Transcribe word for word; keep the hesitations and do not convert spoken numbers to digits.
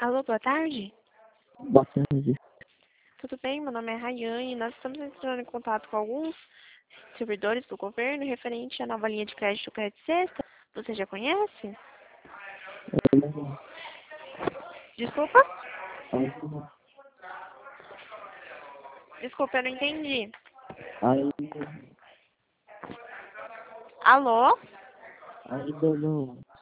Alô, boa tarde. Boa tarde. Tudo bem? Meu nome é Rayane. Nós estamos entrando em contato com alguns servidores do governo referente à nova linha de crédito Crédito Sexta. Você já conhece? Desculpa? Ainda, Desculpa, eu não entendi. ainda, Alô? ainda não.